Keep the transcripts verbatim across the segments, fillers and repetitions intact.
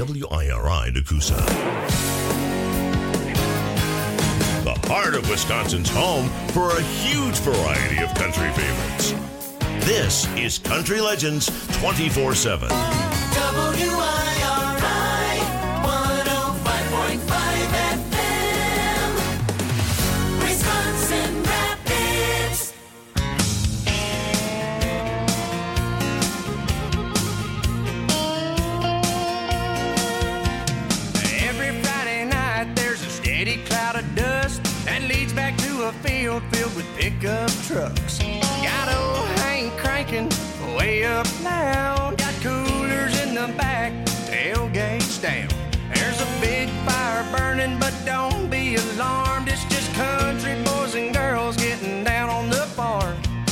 W I R I Nakusa. The heart of Wisconsin's home for a huge variety of country favorites. This is Country Legends twenty-four seven. W I R I one oh five point five F M, Wisconsin Rapids. Every Friday night there's a steady cloud of dust that leads back to a field filled with pickup trucks. Got old Hank cranking way up loud. Got coolers in the back, tailgates down. There's a big fire burning, but don't be alarmed. It's just country boys and girls getting down on the farm.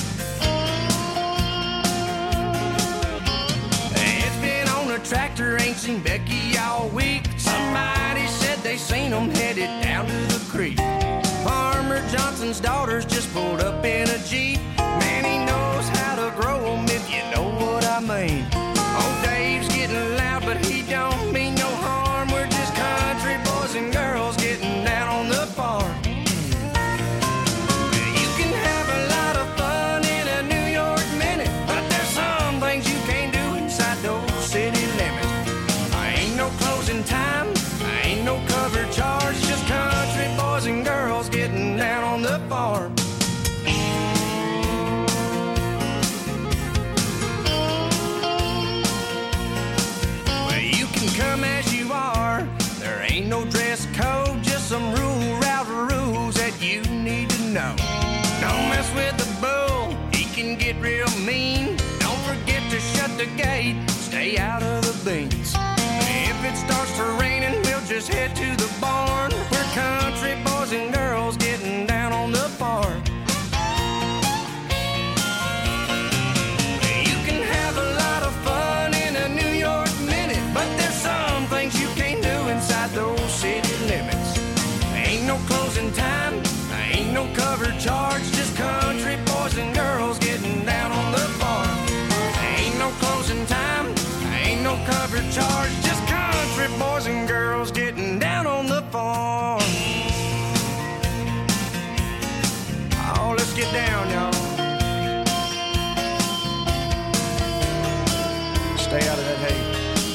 It's been on a tractor, ain't seen Becky all week. Somebody said they seen them headed down to the creek. Farmer Johnson's daughters just pulled up in a Jeep. Man, he knows how to grow them, if you know what I mean. Oh, Dave's getting loud, but he don't mean no harm. We're just country boys and girls getting down on the farm. You can have a lot of fun in a New York minute, but there's some things you can't do inside those city limits. I ain't no closing time, I ain't no cover charge, just country boys and girls getting down on the farm. Well, you can come as you are, there ain't no dress code, just some rule route rules that you need to know. Don't mess with the bull, he can get real mean. Don't forget to shut the gate, stay out of the beans. If it starts to raining, we'll just head to the barn. We're country boys and girls getting down on the farm. You can have a lot of fun in a New York minute, but there's some things you can't do inside those city limits. Ain't no closing time, ain't no cover charge, just country boys and girls getting down on the farm. Ain't no closing time, ain't no cover charge, just country boys and girls getting down on the farm. Oh, let's get down, y'all. Stay out of that hay.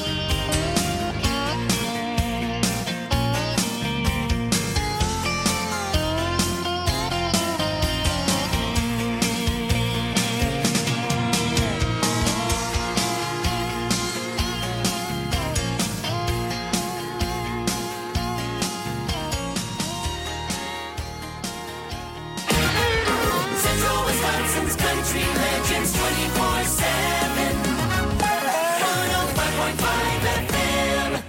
Central Wisconsin's Country Legends twenty-four seven, one oh five point five F M.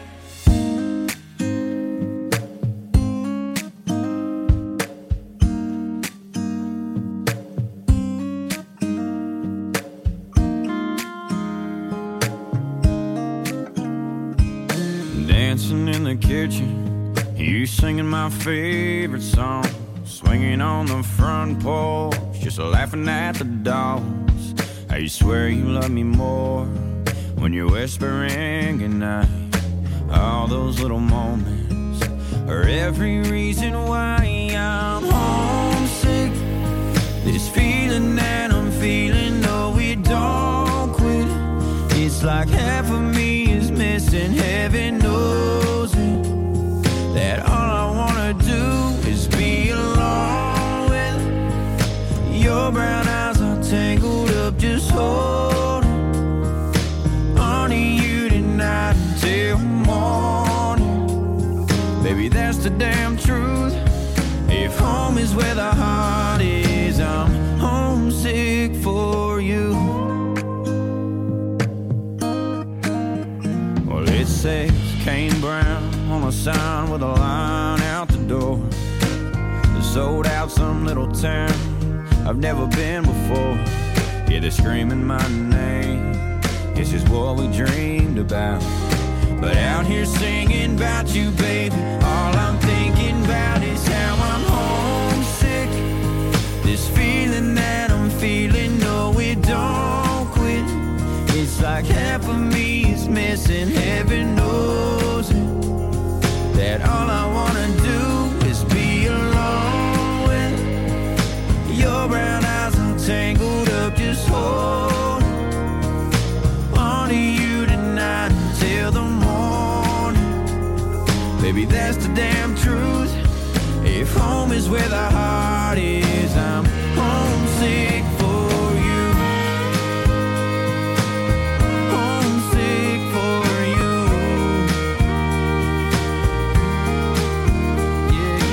Dancing in the kitchen, you singing my favorite song, swinging on the front porch, just laughing at the dogs. I swear you love me more when you're whispering goodnight. All those little moments are every reason why I'm homesick. This feeling that I'm feeling, no, it don't quit. It's like half of me is missing, heaven knows it. That all I wanna do is be alone with your brown eyes are tangled up, just holding on to you tonight until morning. Baby, that's the damn truth. If home is where the heart is, I'm homesick for you. Well, it says Kane Brown on a sign with a line out the door. Sold out some little town I've never been before. Yeah, they're screaming my name. This is what we dreamed about. But out here singing about you, baby, all I'm thinking about is how I'm homesick. This feeling that I'm feeling, no, it don't quit. It's like half of me is missing, heaven knows Baby, that's the damn truth. If home is where the heart is, I'm homesick for you. Homesick for you. Yeah,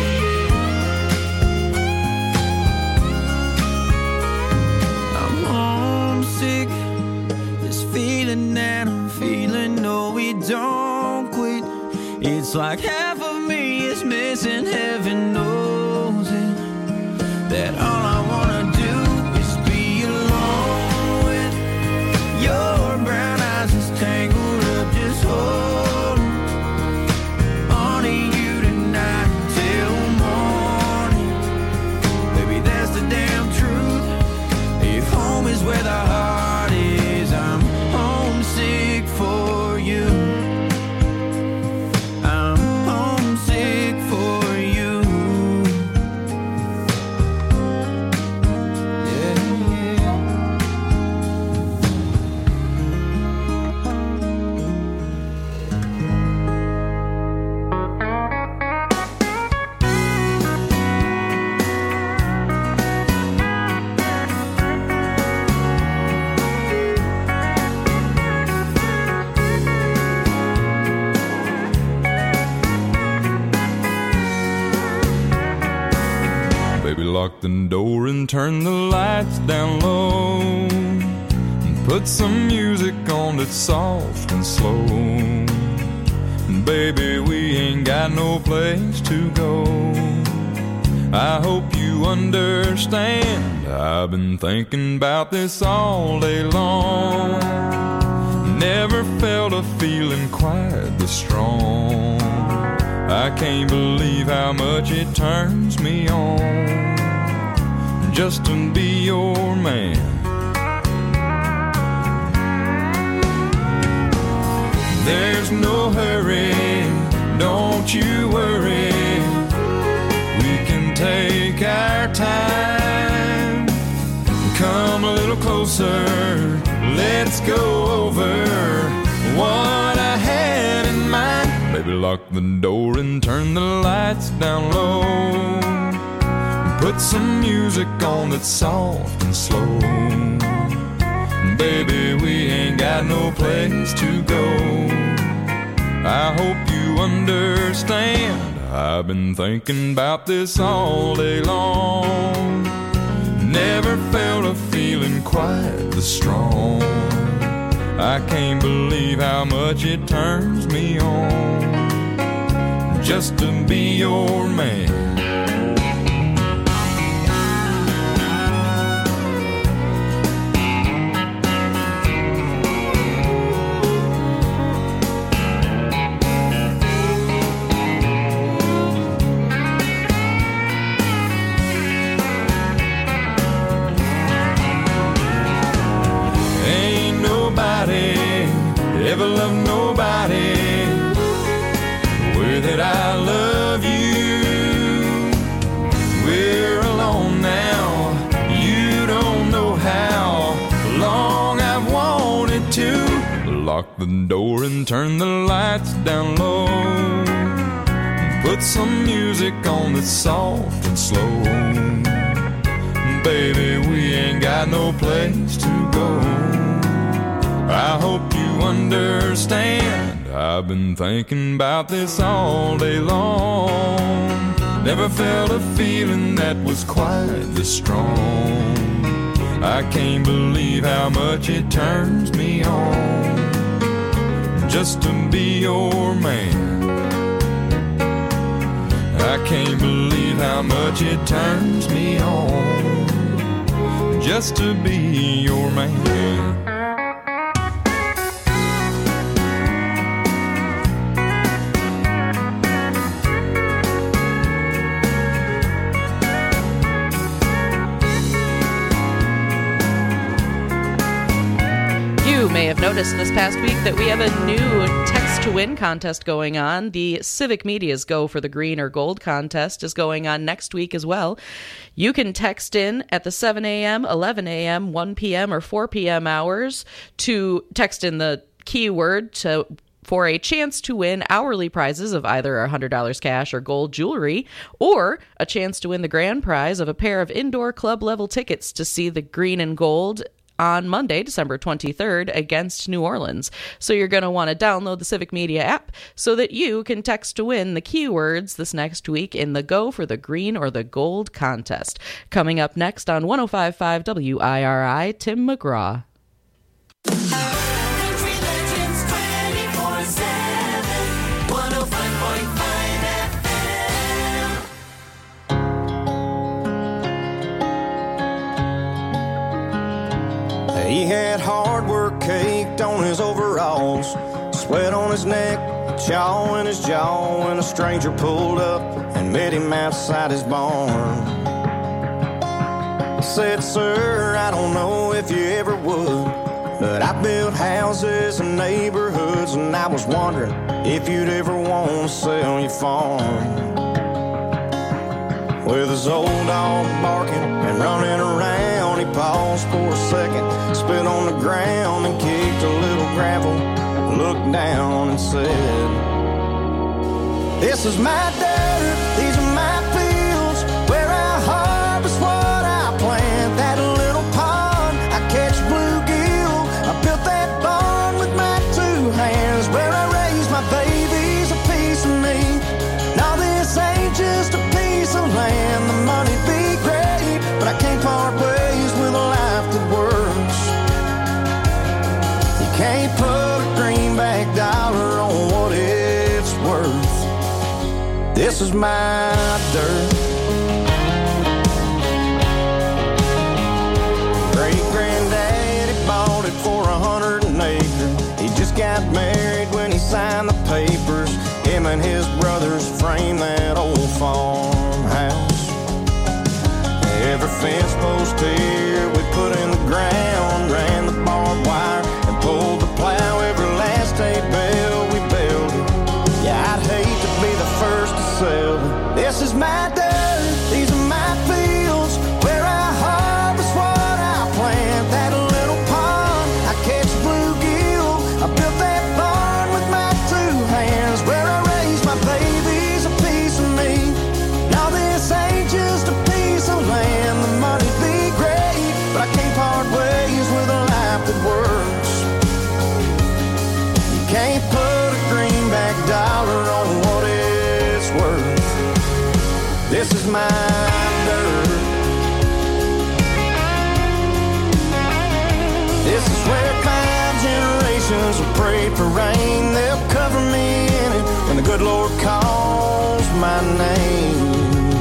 yeah. I'm homesick. This feeling that I'm feeling, no, we don't quit. It's like half of me is missing, heaven knows it. That all I wanna do is be alone with your brown eyes just tangled up, just holding on to you tonight till morning. Baby, that's the damn truth. If home is where the heart is, I'm homesick for you. Lock the door and turn the lights down low, and put some music on that's soft and slow. And baby, we ain't got no place to go. I hope you understand, I've been thinking about this all day long. Never felt a feeling quite this strong. I can't believe how much it turns me on just to be your man. There's no hurry, don't you worry. We can take our time. Come a little closer, let's go over what I had in mind. Baby, lock the door and turn the lights down low. Put some music on that's soft and slow. Baby, we ain't got no place to go. I hope you understand, I've been thinking about this all day long. Never felt a feeling quite this strong. I can't believe how much it turns me on just to be your man. Ever love nobody the way that I love you. We're alone now, you don't know how long I've wanted to. Lock the door and turn the lights down low, and put some music on that's soft and slow. Baby, we ain't got no place to go. I hope you understand, I've been thinking about this all day long. Never felt a feeling that was quite this strong. I can't believe how much it turns me on just to be your man. I can't believe how much it turns me on just to be your man. You may have noticed this past week that we have a new Text to Win contest going on. The Civic Media's Go for the Green or Gold contest is going on next week as well. You can text in at the seven a.m., eleven a.m., one p.m., or four p.m. hours to text in the keyword to for a chance to win hourly prizes of either one hundred dollars cash or gold jewelry, or a chance to win the grand prize of a pair of indoor club level tickets to see the Green and Gold on Monday, December twenty-third, against New Orleans. So you're going to want to download the Civic Media app so that you can text to win the keywords this next week in the Go for the Green or the Gold contest. Coming up next on one oh five point five W I R I, Tim McGraw. Country Legends twenty-four seven, one oh five point five F M. He had hard work caked on his overalls, sweat on his neck, chaw in his jaw, when a stranger pulled up and met him outside his barn. He said, "Sir, I don't know if you ever would, but I built houses and neighborhoods, and I was wondering if you'd ever want to sell your farm." With his old dog barking and running around, he paused for a second, spit on the ground and kicked a little gravel, looked down and said, "This is my dirt, these are my fields, where I harvest what I plant. That little pond, I catch bluegill, I built that barn with my two hands, where I raise my babies, a piece of me. Now this ain't just a piece of land, the money'd be great, but I can't part ways with a life that works. You can't put a greenback dollar on what it's worth. This is my dirt." Great-granddaddy bought it for a hundred an acre. He just got married when he signed the papers. Him and his brothers framed that old farmhouse. Every fence post here we put in the ground, ran the barbed wire and pulled the plow. Every last hay bale we built it. Yeah, I'd hate to be the first to sell it. This is my dirt, these are my fields, where I harvest what I plant. That little pond, I catch bluegill, I built that barn with my two hands, where I raise my babies, a piece of me. Now this ain't just a piece of land, the money'd be great, but I can't part ways with a life that works. You can't put a greenback dollar on what it's worth. This is my dirt. This is where five generations have prayed for rain. They'll cover me in it when the good Lord calls my name.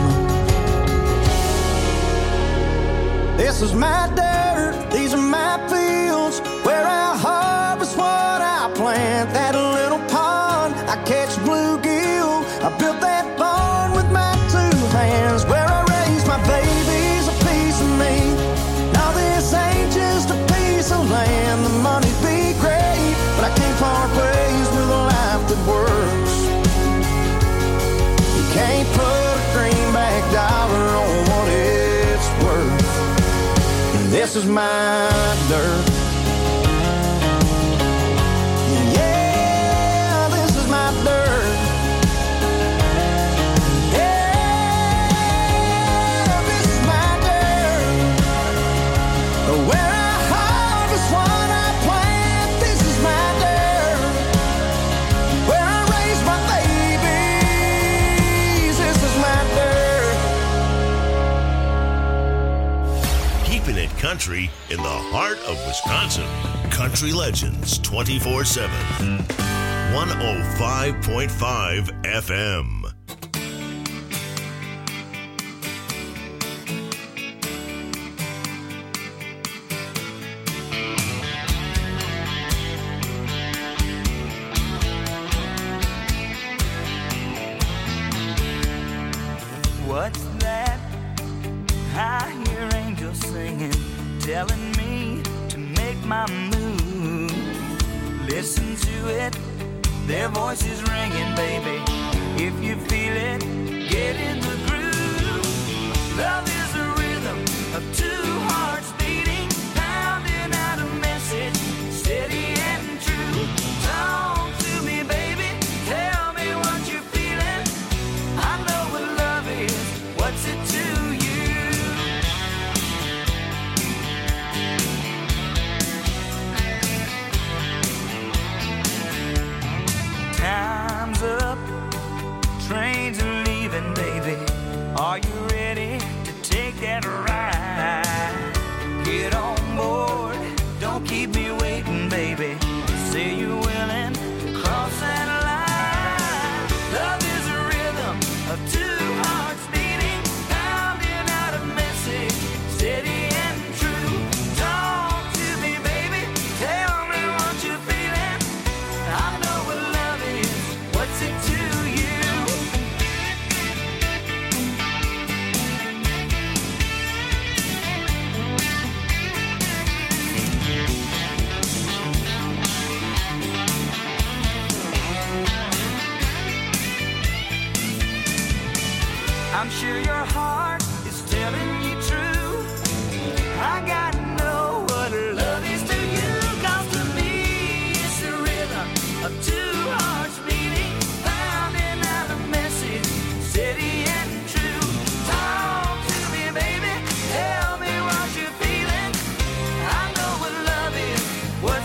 This is my dirt, these are my fields, where I harvest what I plant. That little pond, I catch bluegill, I built that barn with my two hands, where I raise my babies, a piece of me. Now this ain't just a piece of land, the money'd be great, but I can't part ways with a life that works. You can't put a greenback dollar on what it's worth. This is my dirt. Yeah, this is my dirt. Yeah, this is my dirt. Where I harvest what I plant. This is my dirt. Where I raise my babies. This is my dirt. Keeping it country in the heart of Wisconsin. Country Legends twenty-four seven. one oh five point five F M. What's that? I hear angels singing, telling me to make my move. Listen to it, their voices ringing, baby. If you feel it, get in the groove. Love is a rhythm of two hearts beating, pounding out a message, steady and true. Talk to me,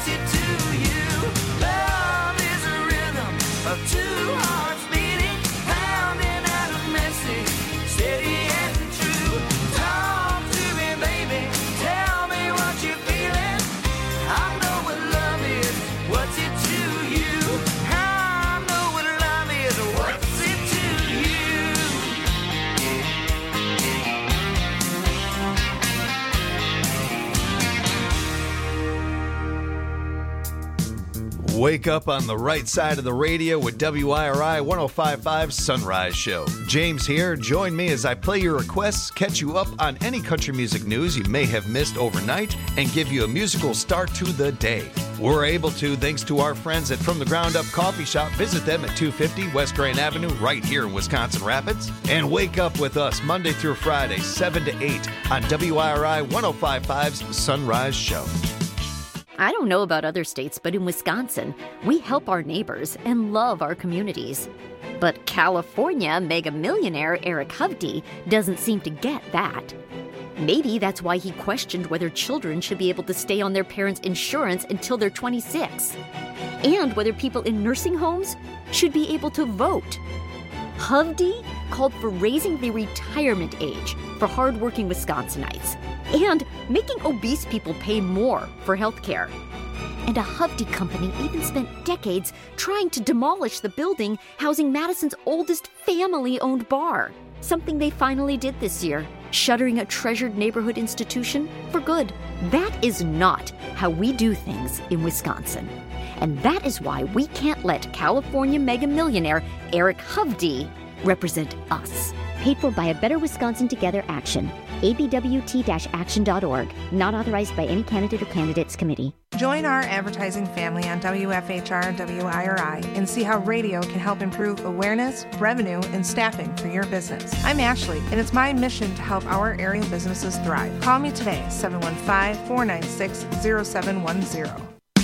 what's it to you? Love is a rhythm of two hearts beating, pounding out a message, steady and true. Talk to me, baby, tell me what you're feeling. I know what love is, what's it to you? I know what love is, what's it to you? Wake up on the right side of the radio with W I R I one oh five point five Sunrise Show. James here. Join me as I play your requests, catch you up on any country music news you may have missed overnight, and give you a musical start to the day. We're able to thanks to our friends at From the Ground Up Coffee Shop. Visit them at two fifty West Grand Avenue right here in Wisconsin Rapids. And wake up with us Monday through Friday, seven to eight on W I R I one oh five point five's Sunrise Show. I don't know about other states, but in Wisconsin, we help our neighbors and love our communities. But California mega millionaire Eric Hovde doesn't seem to get that. Maybe that's why he questioned whether children should be able to stay on their parents' insurance until they're twenty-six, and whether people in nursing homes should be able to vote. Hovde called for raising the retirement age for hardworking Wisconsinites and making obese people pay more for health care. And a Hovde company even spent decades trying to demolish the building housing Madison's oldest family-owned bar, something they finally did this year, shuttering a treasured neighborhood institution for good. That is not how we do things in Wisconsin. And that is why we can't let California mega millionaire Eric Hovde represent us. Paid for by a Better Wisconsin Together action. A B W T action dot org. Not authorized by any candidate or candidates committee. Join our advertising family on W F H R and W I R I and see how radio can help improve awareness, revenue, and staffing for your business. I'm Ashley, and it's my mission to help our area businesses thrive. Call me today, seven one five, four nine six, zero seven one zero.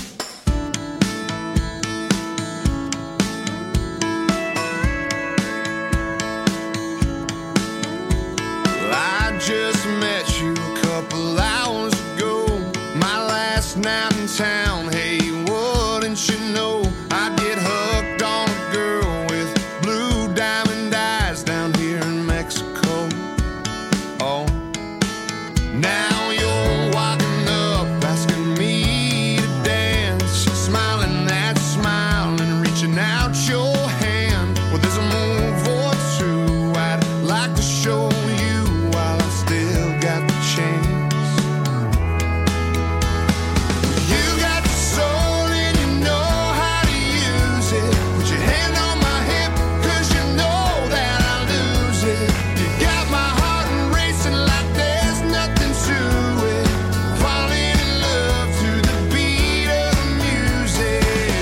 I just met you a couple hours ago, my last night in town. Hey, wouldn't you know I'd get hooked on a girl with blue diamond eyes down here in Mexico. Oh, now you're walking up asking me to dance, smiling that smile and reaching out your hand. Well, there's a move or two I'd like to show you while I still got the chance. You got the soul and you know how to use it. Put your hand on my hip, cause you know that I'll lose it. You got my heart racing like there's nothing to it. Falling in love to the beat of the music.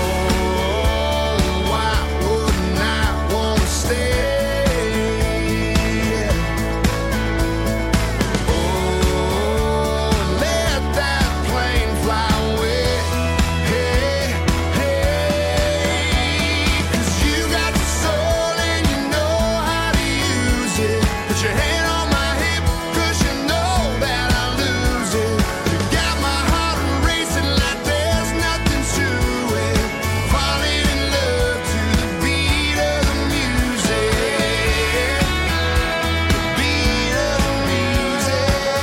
Oh, why wouldn't I wanna stay? Oh, let that plane fly away. Hey, hey, cause you got the soul and you know how to use it. Put your hand on my hip, cause you know that I'll lose it. You got my heart racing like there's nothing to it. Falling in love to the beat of the music. The beat of the music.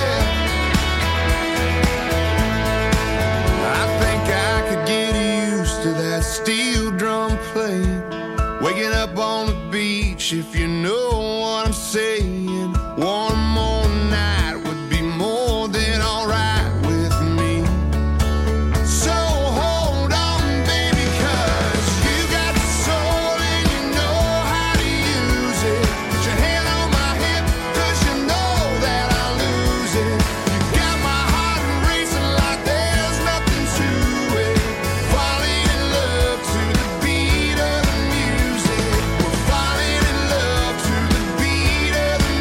I think I could get used to that steel drum playing, waking up on the beach, if you know what I'm saying. One more night would be more than alright with me. So hold on, baby, cause you got the soul and you know how to use it. Put your hand on my hip, cause you know that I'll lose it. You got my heart racing like there's nothing to it. Falling in love to the beat of the music. We're falling in love to the beat of the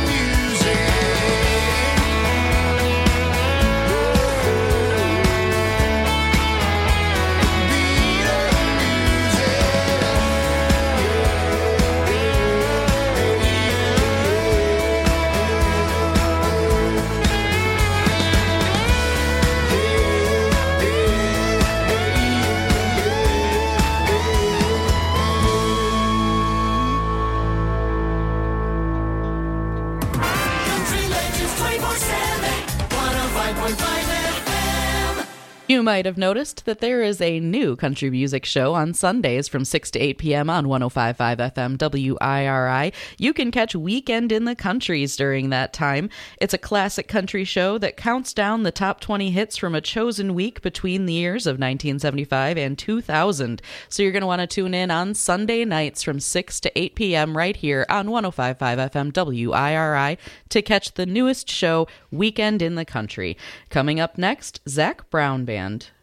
You might have noticed that there is a new country music show on Sundays from six to eight p.m. on one oh five point five F M W I R I. You can catch Weekend in the Countries during that time. It's a classic country show that counts down the top twenty hits from a chosen week between the years of nineteen seventy-five and two thousand. So you're going to want to tune in on Sunday nights from six to eight p.m. right here on one oh five point five F M W I R I to catch the newest show, Weekend in the Country. Coming up next, Zac Brown Band.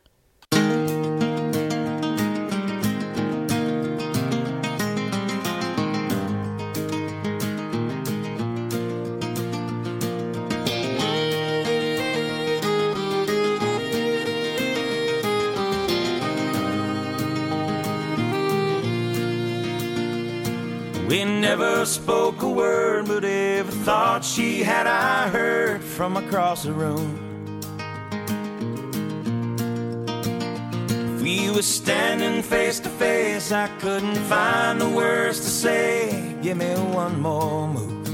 We never spoke a word, but every thought she had I heard from across the room. If we were standing face to face, I couldn't find the words to say. Give me one more move.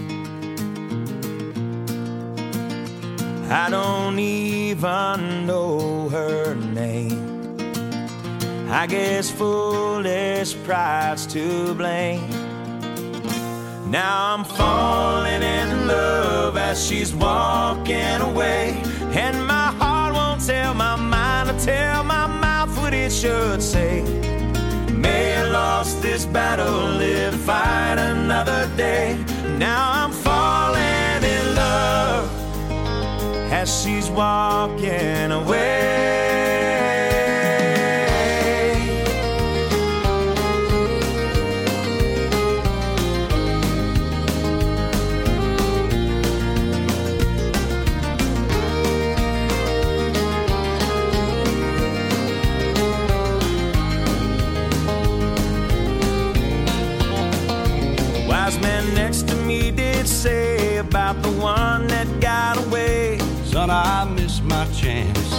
I don't even know her name. I guess foolish pride's to blame. Now I'm falling in love as she's walking away, and my heart won't tell my mind to tell my mouth what it should say. May have lost this battle, live to fight another day. Now I'm falling in love as she's walking away. Say about the one that got away, son, I missed my chance.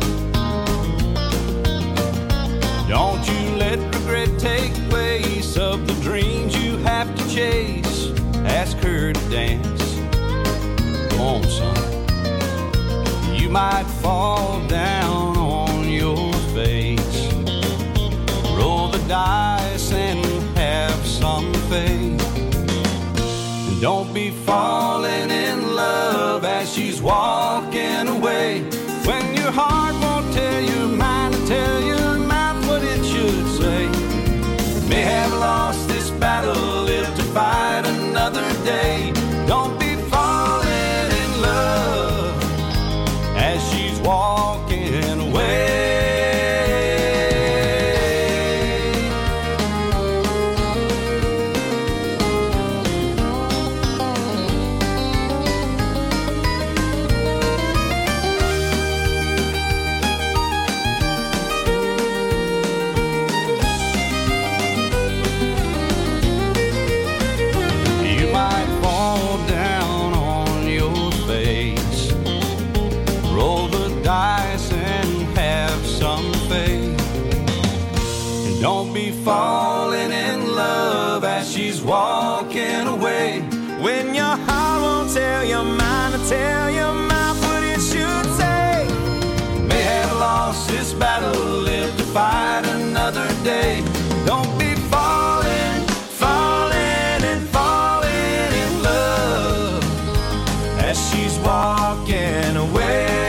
Don't you let regret take place of the dreams you have to chase. Ask her to dance. Come on, son. You might fall down on your face. Roll the dice and have some faith. Don't be falling in love as she's walking away, when your heart won't tell your mind to tell your mouth what it should say. May have lost this battle, live to fight another day. Don't be falling in love as she's walking away. Falling in love as she's walking away, when your heart won't tell your mind to tell your mouth what it should say. May have lost this battle, live to fight another day. Don't be falling, falling and falling in love as she's walking away.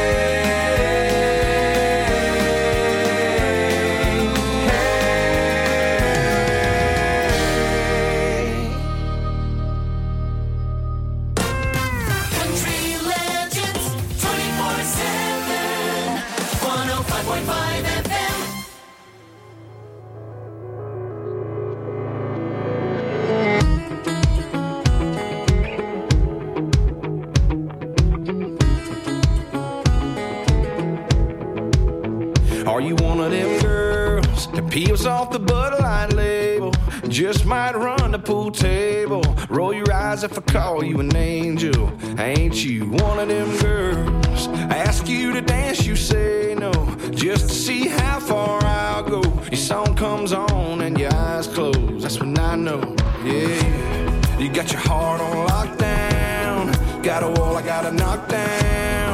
Peels off the Bud Light label, just might run the pool table. Roll your eyes if I call you an angel. Ain't you one of them girls? I ask you to dance, you say no, just to see how far I'll go. Your song comes on and your eyes close, that's when I know, yeah. You got your heart on lockdown, got a wall I gotta knock down.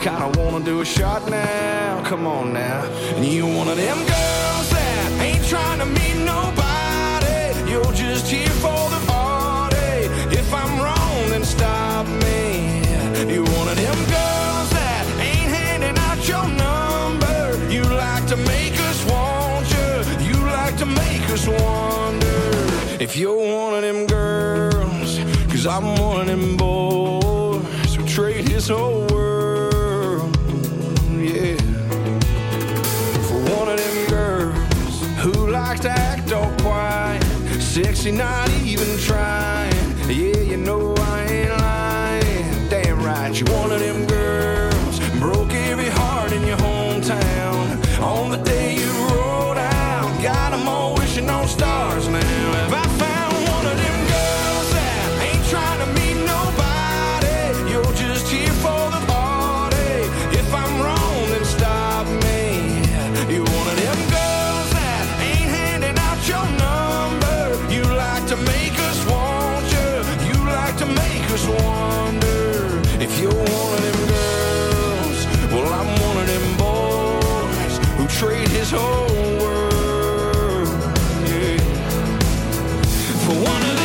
kinda wanna do a shot now. Come on now. And you one of them girls that ain't trying to meet nobody. You're just here for the party. If I'm wrong, then stop me. You're one of them girls that ain't handing out your number. You like to make us want you. You like to make us wonder if you're one of them girls. Cause I'm one of them boys who trade his whole world, yeah, for one of them girls who likes to act all quiet, sexy, not even trying. Yeah, you know I ain't lying. Damn right, you're one of them girls broke every heart in your hometown on the day you rolled out. Got them all wishing on stars now. Have I found one of them girls that ain't trying to meet nobody? You're just here for the party. If I'm wrong, then stop me. You're one of them girls that ain't handing out your number. You like to make us want you. You like to make us wonder if you're one of them girls. Well, I'm one of them boys who trade his whole world, yeah, for one of them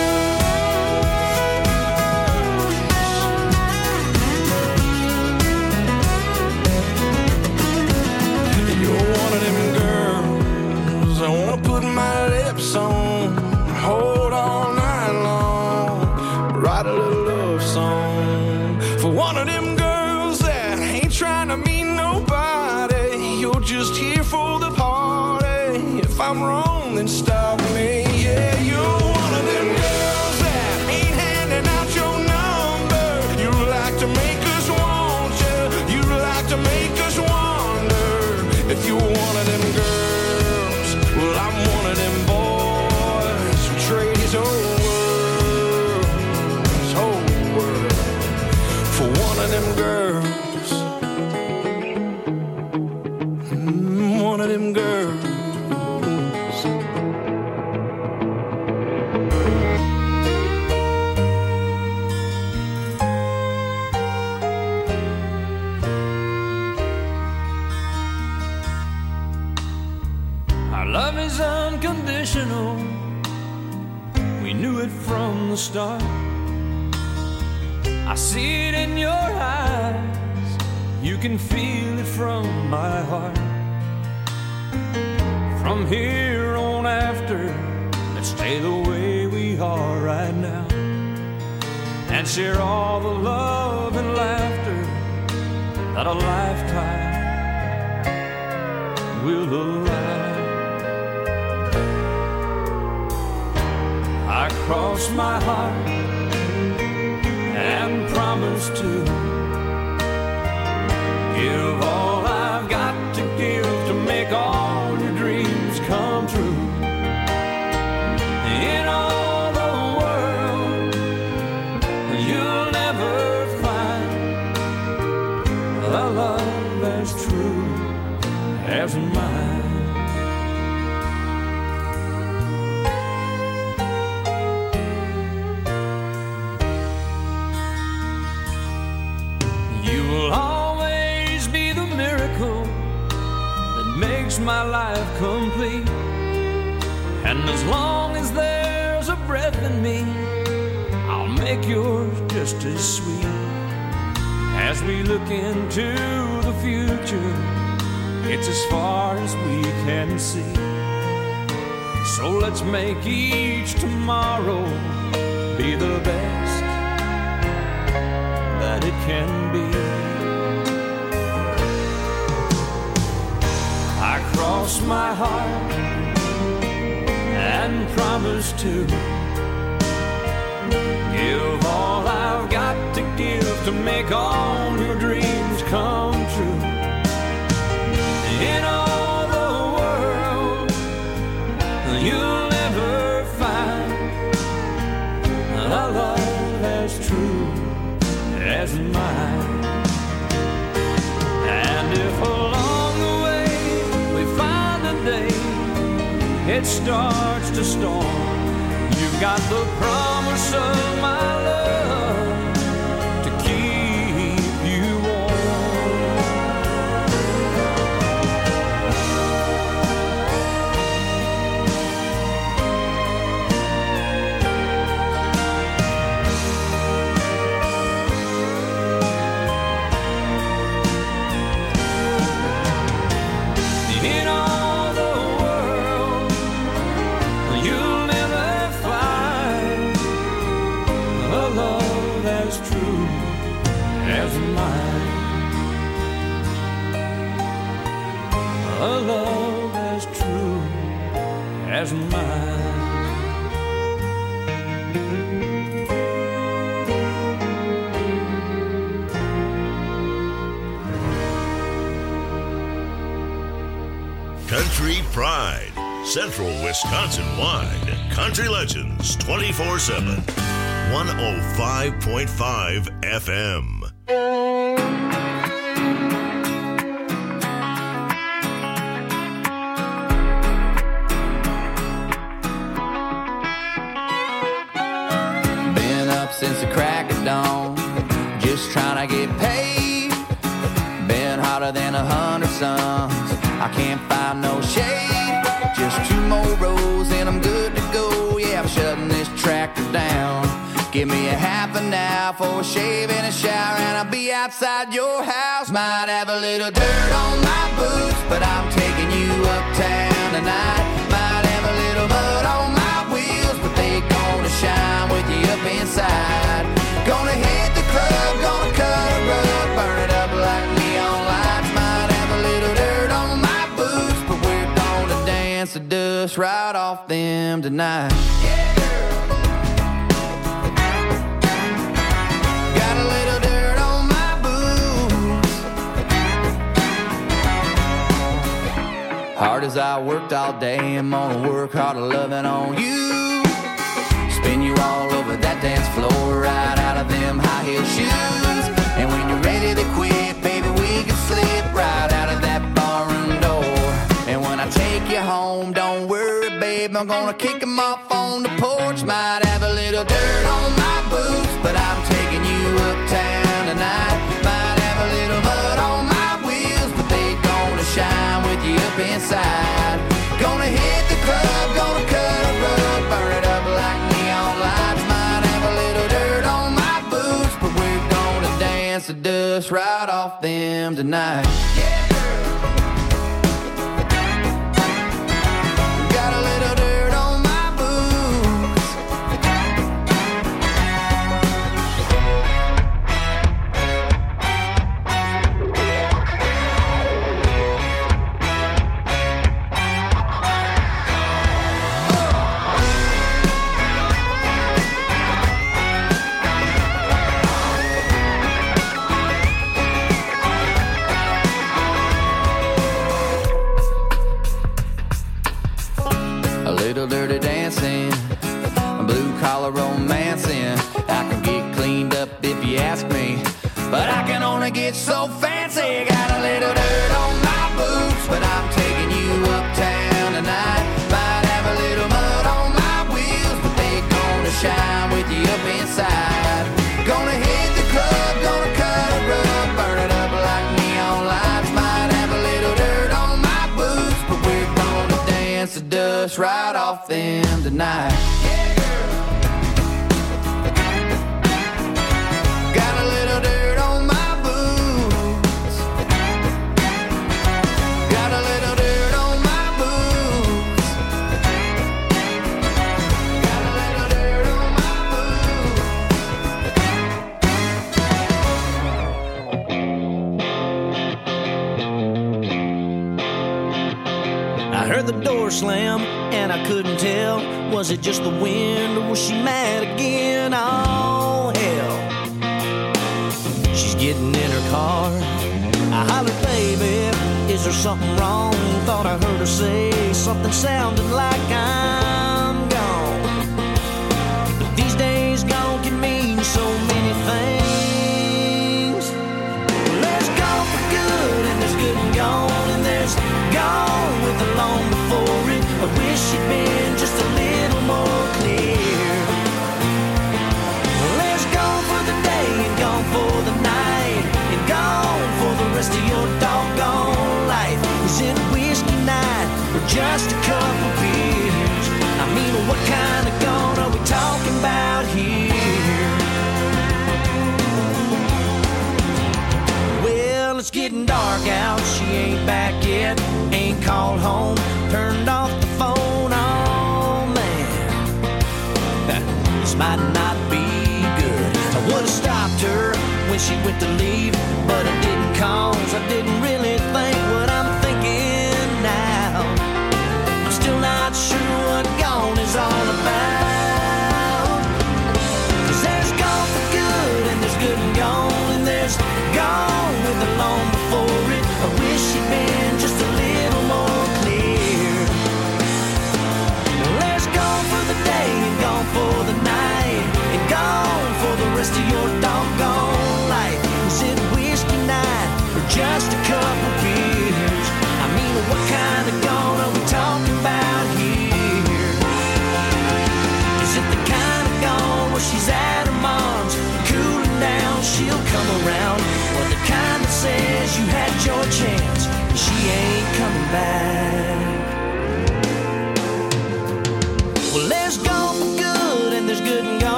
girls. You're one of them girls I wanna put my lips on, hold all night long, write a little love song for one of them girls that ain't trying to meet nobody. You're just here for the party. If I'm wrong, then stop me. Yeah, you're one of them girls that ain't handing out your number. You like to make us want you. You like to make us wonder if you're one of them girls. Well, I'm one of them boys who trade his whole world, his whole world for one of them girls. Mm, one of them girls. Our love is unconditional. We knew it from the start. I see it in your eyes. You can feel it from my heart. From here on after, let's stay the way we are right now and share all the love and laughter that a lifetime will allow. I cross my heart and promise to give all I've got to give to make all your dreams come true. In all the world, you'll never find a love as true as mine. My life complete, and as long as there's a breath in me, I'll make yours just as sweet. As we look into the future, it's as far as we can see. So let's make each tomorrow be the best that it can be. I cross my heart and promise to give all I've got to give to make all your dreams come true. In all the world, you'll never find a love as true as mine. And if along the way it starts to storm, you've got the promise of my love to keep you warm. a love as true as mine. Country Pride, Central Wisconsin-wide. Country Legends twenty-four seven. one oh five point five F M. Been up since the crack of dawn, just trying to get paid. Been hotter than a hundred suns, I can't find no shade. Just two more rows and I'm good to go. Yeah, I'm shutting this tractor down. Give me a half an hour for a shave and a shower, and I'll be outside your house. Might have a little dirt on my boots, but I'm taking you uptown tonight. Might have a little mud on my wheels, but they gonna shine with you up inside. Gonna hit the club, gonna cut a rug, burn it up like neon lights. Might have a little dirt on my boots, but we're gonna dance the dust right off them tonight. Yeah. Hard as I worked all day, I'm gonna work harder loving on you. Spin you all over that dance floor, right out of them high heel shoes. And when you're ready to quit, baby, we can slip right out of that barroom door. And when I take you home, don't worry, babe, I'm gonna kick them off on the porch. Might have a little dirt on my boots, but I'm taking you uptown tonight. Might have a little mud on my wheels, but they gonna shine with you up inside. Gonna hit the club, gonna cut a rug, burn it up like neon lights. Might have a little dirt on my boots, but we're gonna dance the dust right off them tonight. Yeah. Got a little dirt on my boots. Dirty dancing, blue collar romancing. I can get cleaned up if you ask me, but I can only get so fancy. Got a little dirt on my boots, but I'm taking you uptown tonight. Might have a little mud on my wheels, but they gonna shine with you up inside. Gonna hit the club, gonna cut a rug, burn it up like neon lights. Might have a little dirt on my boots, but we're gonna dance the dust right off them tonight. Yeah, girl. Got a little dirt on my boots. Got a little dirt on my boots. Got a little dirt on my boots. I heard the door slam, and I couldn't tell, was it just the wind or was she mad again? Oh, hell. She's getting in her car. I hollered, baby, is there something wrong? Thought I heard her say something sounding like I'm gone. But these days gone can mean so many things. There's gone for good, and there's good and gone, and there's gone with the long before it. I wish you'd been just a little more clear. Well, there's gone for the day and gone for the night and gone for the rest of your doggone life. Is it a whiskey night or just a couple beers? I mean, what kind of gone are we talking about here? Well, it's getting dark out, she ain't back yet, ain't called home, turned off the phone, oh man, this might not be good. I would've stopped her when she went to leave, but I didn't cause I didn't really think what I'm thinking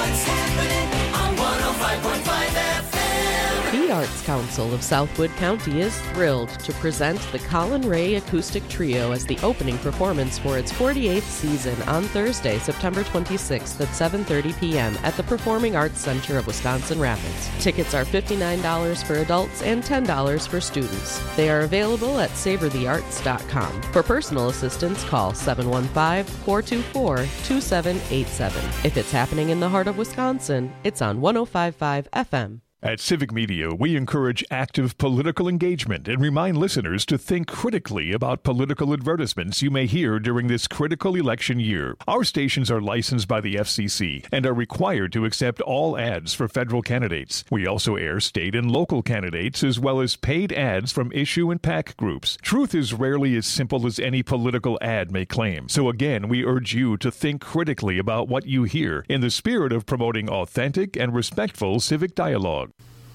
what's happening on one oh five point five F M. The Arts Council of Southwood County is thrilled to present the Colin Ray Acoustic Trio as the opening performance for its forty-eighth season on Thursday, September twenty-sixth at seven thirty p.m. at the Performing Arts Center of Wisconsin Rapids. Tickets are fifty-nine dollars for adults and ten dollars for students. They are available at savor the arts dot com. For personal assistance, call seven one five, four two four, two seven eight seven. If it's happening in the heart of Wisconsin, it's on one oh five point five F M. At Civic Media, we encourage active political engagement and remind listeners to think critically about political advertisements you may hear during this critical election year. Our stations are licensed by the F C C and are required to accept all ads for federal candidates. We also air state and local candidates as well as paid ads from issue and PAC groups. Truth is rarely as simple as any political ad may claim. So again, we urge you to think critically about what you hear in the spirit of promoting authentic and respectful civic dialogue.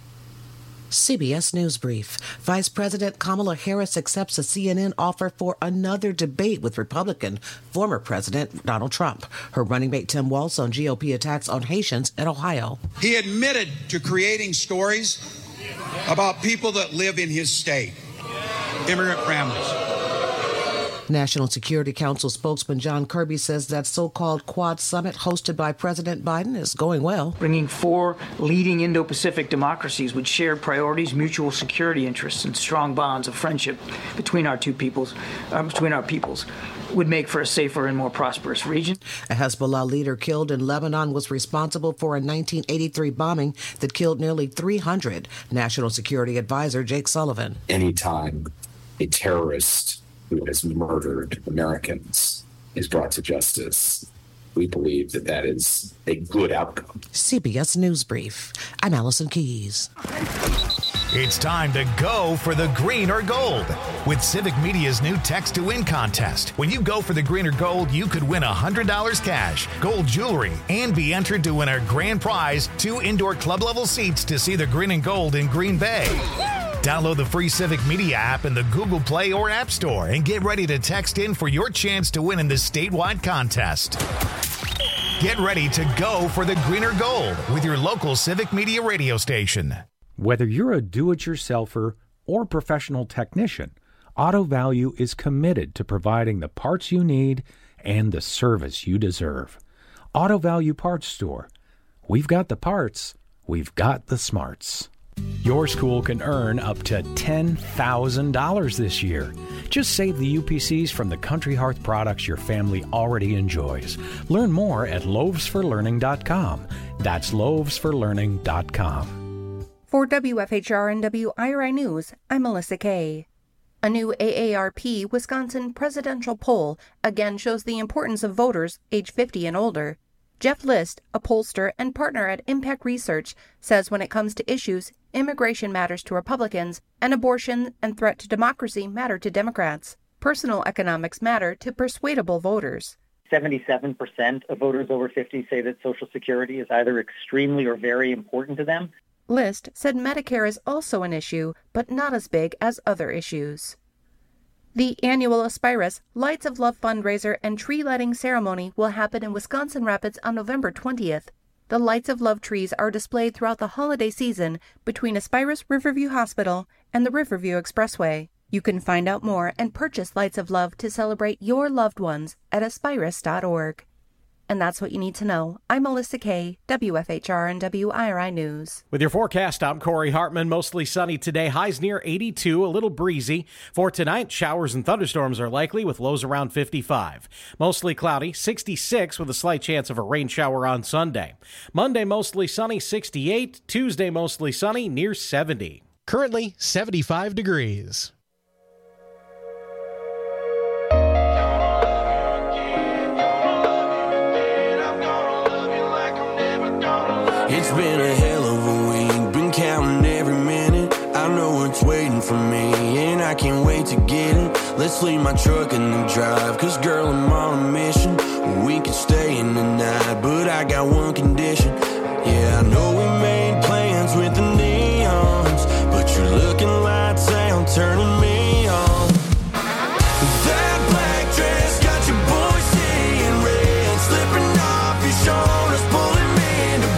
C B S News Brief. Vice President Kamala Harris accepts a C N N offer for another debate with Republican former President Donald Trump. Her running mate Tim Walz on G O P attacks on Haitians in Ohio. He admitted to creating stories about people that live in his state, immigrant families. National Security Council spokesman John Kirby says that so-called Quad Summit hosted by President Biden is going well. Bringing four leading Indo-Pacific democracies with shared priorities, mutual security interests, and strong bonds of friendship between our two peoples, uh, between our peoples, would make for a safer and more prosperous region. A Hezbollah leader killed in Lebanon was responsible for a nineteen eighty-three bombing that killed nearly three hundred. National Security Advisor Jake Sullivan. Anytime a terrorist who has murdered Americans is brought to justice, we believe that that is a good outcome. C B S News Brief. I'm Allison Keys. It's time to go for the green or gold with Civic Media's new Text to Win contest. When you go for the green or gold, you could win one hundred dollars cash, gold jewelry, and be entered to win our grand prize, two indoor club-level seats to see the green and gold in Green Bay. Download the free Civic Media app in the Google Play or App Store and get ready to text in for your chance to win in this statewide contest. Get ready to go for the green or gold with your local Civic Media radio station. Whether you're a do-it-yourselfer or professional technician, Auto Value is committed to providing the parts you need and the service you deserve. Auto Value Parts Store. We've got the parts. We've got the smarts. Your school can earn up to ten thousand dollars this year. Just save the U P Cs from the Country Hearth products your family already enjoys. Learn more at loaves for learning dot com. That's loaves for learning dot com. For W F H R and W I R I News, I'm Melissa Kay. A new A A R P Wisconsin presidential poll again shows the importance of voters age fifty and older. Jeff List, a pollster and partner at Impact Research, says when it comes to issues, immigration matters to Republicans, and abortion and threat to democracy matter to Democrats. Personal economics matter to persuadable voters. seventy-seven percent of voters over fifty say that Social Security is either extremely or very important to them. List said Medicare is also an issue, but not as big as other issues. The annual Aspirus Lights of Love fundraiser and tree lighting ceremony will happen in Wisconsin Rapids on November twentieth. The Lights of Love trees are displayed throughout the holiday season between Aspirus Riverview Hospital and the Riverview Expressway. You can find out more and purchase Lights of Love to celebrate your loved ones at aspirus dot org. And that's what you need to know. I'm Melissa Kay, W F H R and W I R I News. With your forecast, I'm Corey Hartman. Mostly sunny today. Highs near eighty-two, a little breezy. For tonight, showers and thunderstorms are likely with lows around fifty-five. Mostly cloudy, sixty-six with a slight chance of a rain shower on Sunday. Monday, mostly sunny, sixty-eight. Tuesday, mostly sunny, near seventy. Currently, seventy-five degrees. It's been a hell of a week, been counting every minute. I know it's waiting for me, and I can't wait to get it. Let's leave my truck in the drive, cause girl, I'm on a mission. We could stay in the night, but I got one condition. Yeah, I know we made plans with the neons, but you're looking lights out, turning me on. That black dress got your boy seeing red, slipping off your shoulders, pulling me into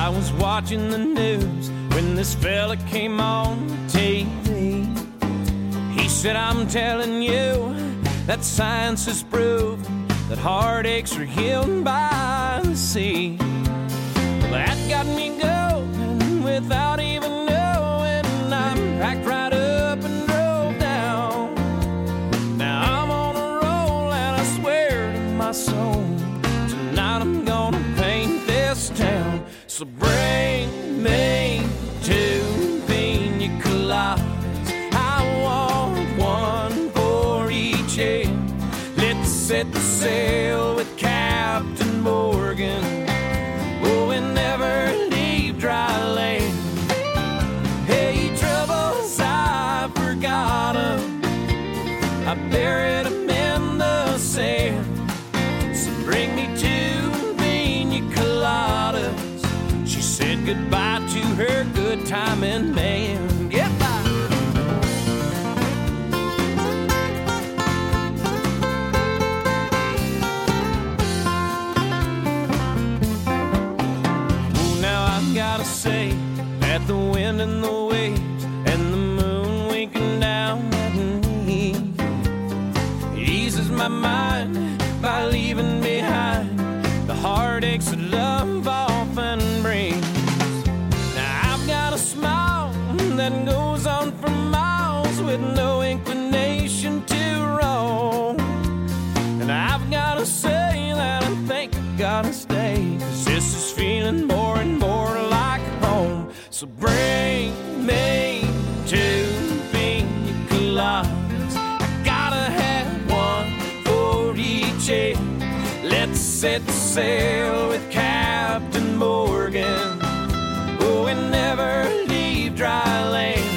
I was watching the news when this fella came on T V. He said, I'm telling you that science has proven that heartaches are healed by the sea. Well, that got me going without even knowing. I packed right up and drove down. Now I'm on a roll and I swear to my soul, tonight I'm gonna paint this town. So bring me two pina coladas. I want one for each head. Let's set the sail with Captain Morgan. Oh, and never leave dry land. Hey, troubles, I forgot 'em. I buried 'em in the sand. So bring me two pina coladas. She said goodbye to her good timing man. Goodbye. Oh, now I've gotta say that the wind and the waves and the moon winking down at me eases my mind by leaving behind the heartaches that love often brings. Now I've got a smile that goes on for miles with no inclination to roam. And I've got to say that I think I gotta stay, 'cause this is feeling more and more like home. So bring me two pina coladas. I gotta have one for each head. Let's set sail with Captain Morgan. Oh, and never leave dry land.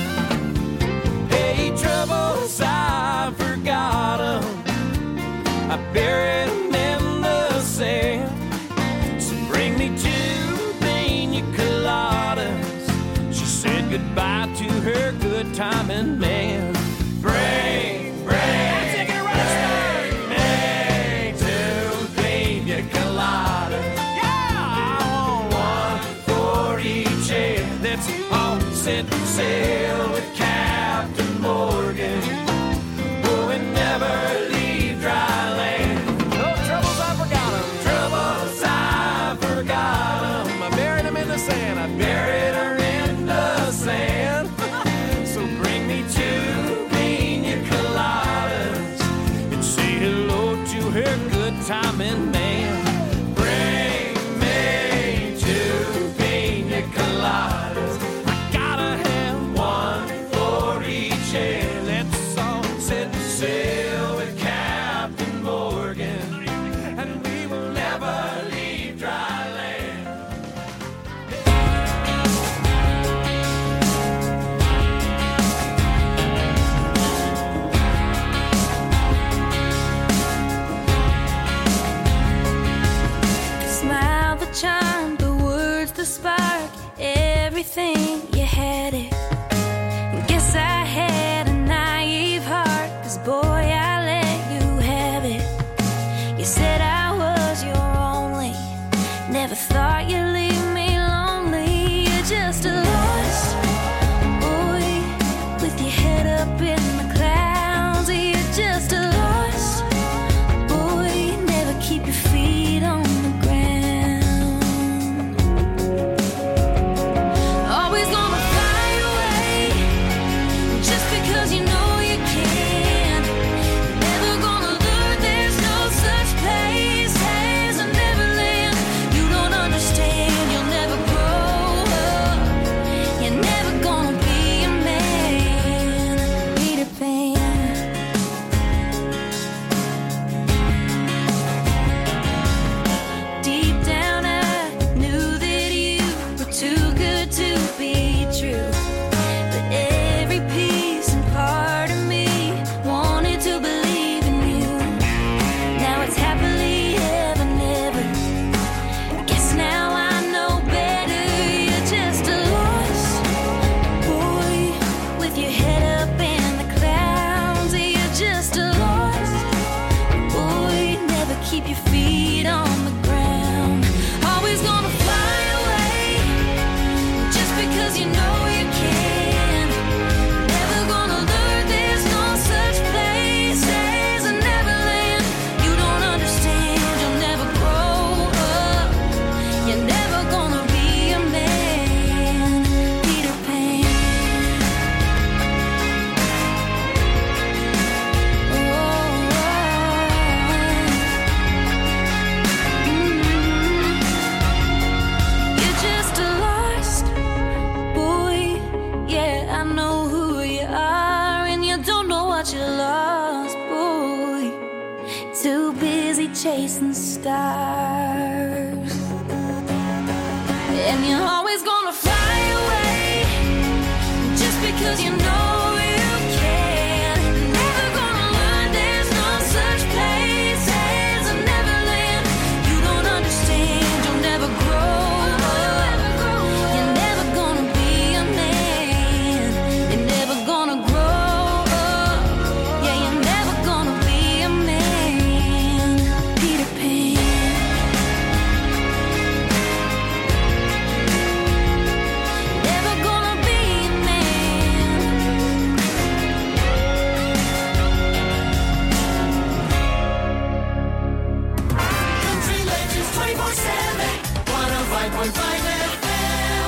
Hey, troubles, I forgot 'em. I buried 'em in the sand. So bring me two pina coladas. She said goodbye to her good timing man. Bring, bring, take it right there. Bring two pina coladas. Yeah, I want one for each head. Let's all set sail with Captain Morgan. Oh, and never leave dry land. No troubles, I forgot 'em. Troubles, I forgot 'em. I buried 'em in the sand. I buried her in the sand. So bring me two pina coladas and say hello to her good timing man. Bring me two pina coladas. I gotta have one for each head. Let's all set sail with Captain Morgan, and we will never leave dry land. The smile, the charm, the words, the spark, everything, you had it. Guess I had a naive heart, 'cause boy, I let you have it. You said I was your only, never thought you'd leave me lonely. You're just a lost boy with your head up in the clouds. You're just a lost boy, never keep your feet on the ground. Always gonna chasing stars. And you're always gonna fly away just because you know you can. Never gonna learn there's no such place as a Neverland. You don't understand, you'll never grow up. You're never gonna be a man. You're never gonna grow up. Yeah, you're never gonna be a man. Peter Pan. Never gonna be a man. Country Legends twenty-four seven, one oh five point five F M.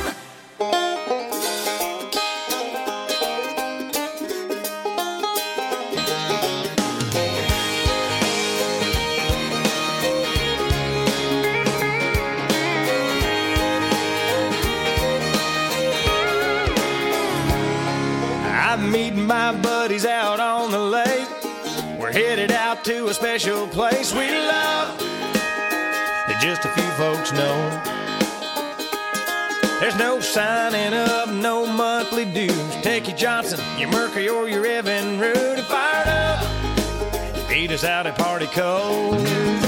I'm meeting my buddies out on the lake. We're headed out to a special place we love that just a few folks know. There's no signing up, no monthly dues. Take your Johnson, your Mercury, or your Evan Root and fired up. Beat us out at Party Cove.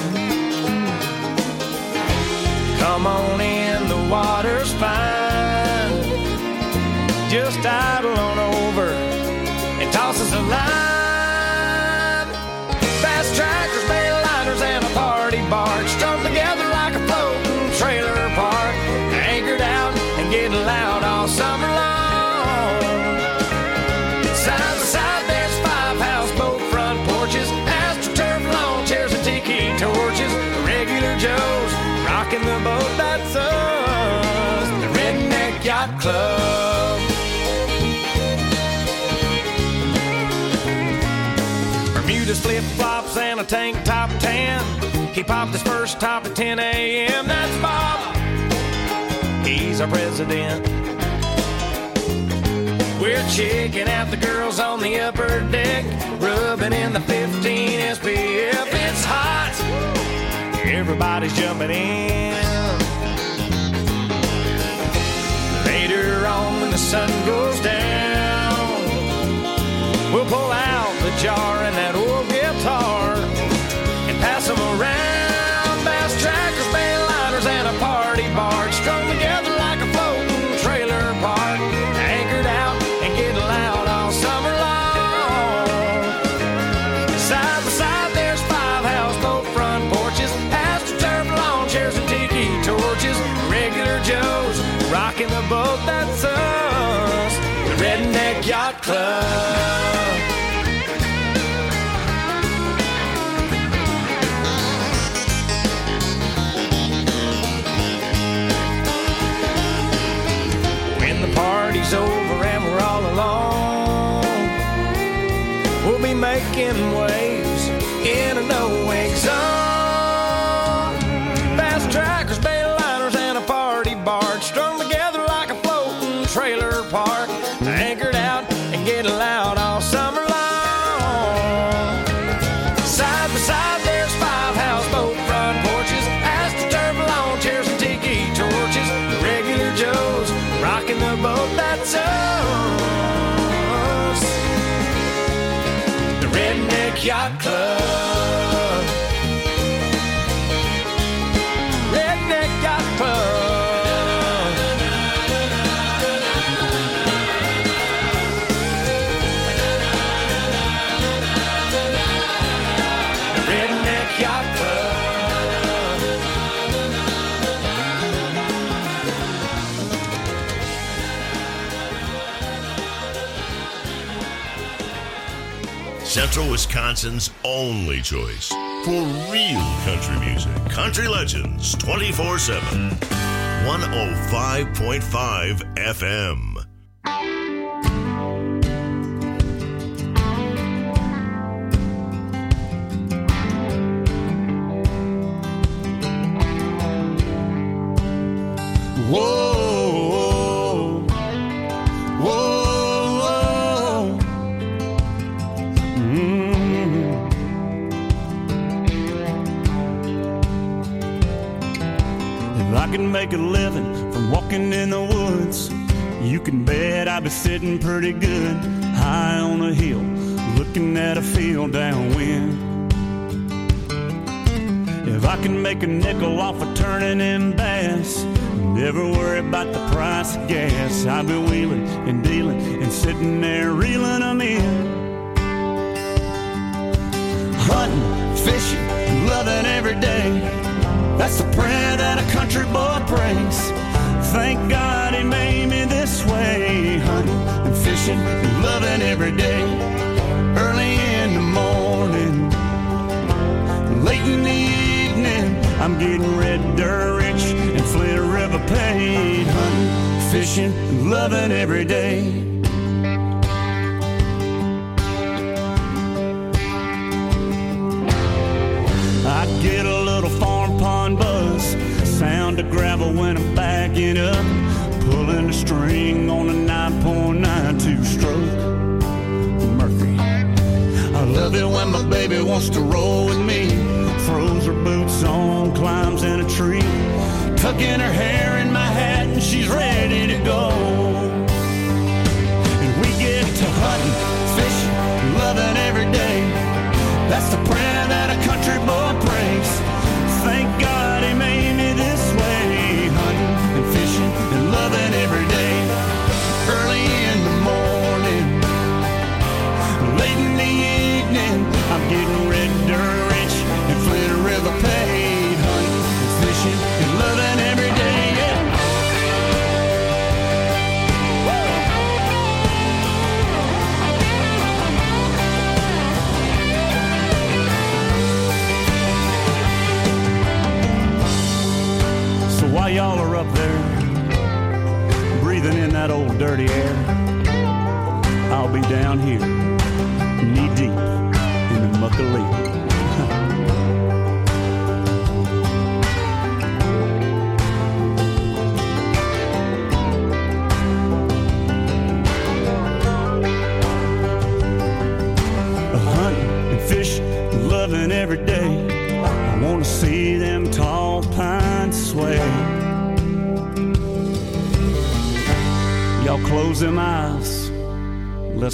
Come on in, the water's fine. Just idle on over and toss us a line. Fast trackers, bail liners, and a party barge strung together like a floating trailer park. Anchored out and getting loud all summer long. Side by side, there's five houseboat front porches, astroturf lawn chairs and tiki torches. Regular Joes rocking the boat, that's us, the Redneck Yacht Club. Bermuda's flip-flops and a tank top tan. He popped his first top at ten a.m. That's Bob. He's our president. We're checking out the girls on the upper deck, rubbing in the fifteen S P F. It's hot. Everybody's jumping in. Later on when the sun goes down, we'll pull out the jar and that old guitar and pass them around. Bass trackers, bail liners, and a party barge strung together like a floating trailer park. Anchored out and getting loud all summer long. Side by side, there's five houseboat front porches, astroturf lawn chairs and tiki torches. Regular Joes rocking the boat, that's us, the Redneck Yacht Club. Party's over and we're all alone, we'll be making waves in a no-wake zone. Fast trackers, bail liners, and a party barge strung together like a floating trailer park. Anchored out and getting loud all summer long. Side by side, there's five houseboat front porches, astroturf lawn chairs and tiki torches. The regular Joes rocking the boat, that's us, the Redneck Yacht Club. Redneck Yacht Club. The Redneck Yacht Club. Central Wisconsin's only choice for real country music. Country Legends twenty-four seven. one oh five point five F M. Whoa, whoa, whoa. Mm. can make a living from walking in the woods, you can bet I'd be sitting pretty good high on a hill, looking at a field downwind. If I can make a nickel off of turning in bass, never worry about the price of gas, I'll be wheeling and dealing and sitting there reeling them in. Hunting, fishing, loving every day, that's the prayer that a country boy prays. Thank God he made me this way. Hunting and fishing and loving every day. Early in the morning, late in the evening, I'm getting red dirt rich and Flint River paid. Hunting, fishing, and loving every day. I get a little farm pond buzz, sound of gravel when I'm backing up, pulling the string on a nine point nine two stroke Murphy. I love it when my baby wants to roll with me, throws her boots on, climbs in a tree, tucking her hair in my hat and she's ready to go. And we get to hunting, fishing, loving every day, that's the prayer that a country boy prays. Thank God he made me this way. Hunting and fishing and loving every day. Early in the morning, late in the evening, I'm getting red dirt rich and Flint River paid. Hunting and fishing and loving every day, yeah. While y'all are up there, breathing in that old dirty air, I'll be down here, knee deep in the muck of leaf. Hunting and fishing, loving every day, I want to see them tall pines sway. Y'all close them eyes,